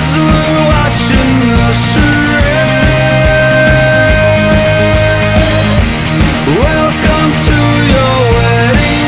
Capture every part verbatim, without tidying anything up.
as we're watching the charade. Welcome to your wedding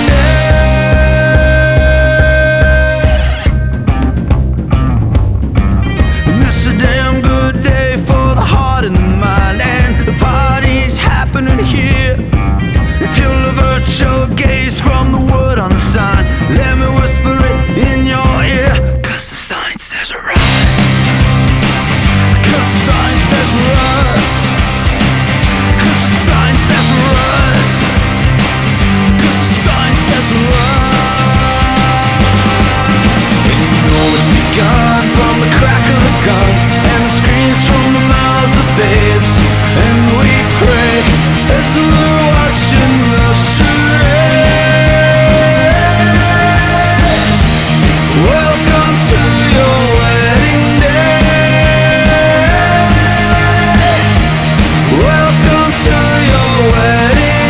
day. And it's a damn good day for the heart and the mind, and the party's happening here. If you'll avert your gaze from the word on the sign, let me whisper it in your ear, 'cause the sign says run. 'Cause the sign says run. 'Cause the sign says run. 'Cause the sign says run. And you know it's begun from the crack of the guns and the screams from the mouths of babes. And we pray as we're watching the charade. Welcome to your wedding day. Welcome to your wedding.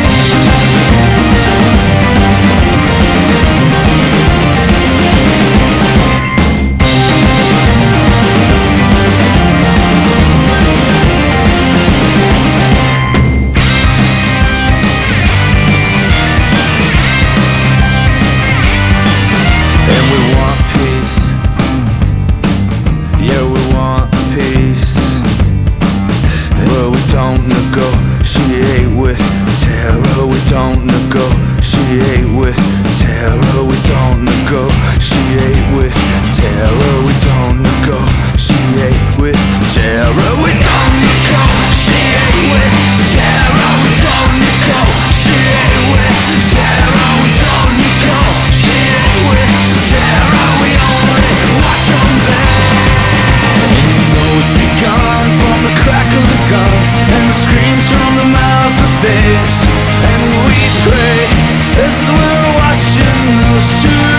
And we want peace. Yeah, we want peace. But we don't negotiate with terror. We don't negotiate with terror. We don't negotiate with terror. We don't negotiate with terror. We don't negotiate with terror. We don't negotiate with terror. We don't negotiate with terror. We only watch them bang. And you know it's begun from the crack of the guns and the screams from the mouths of babes. And we pray as we're watching the shoot.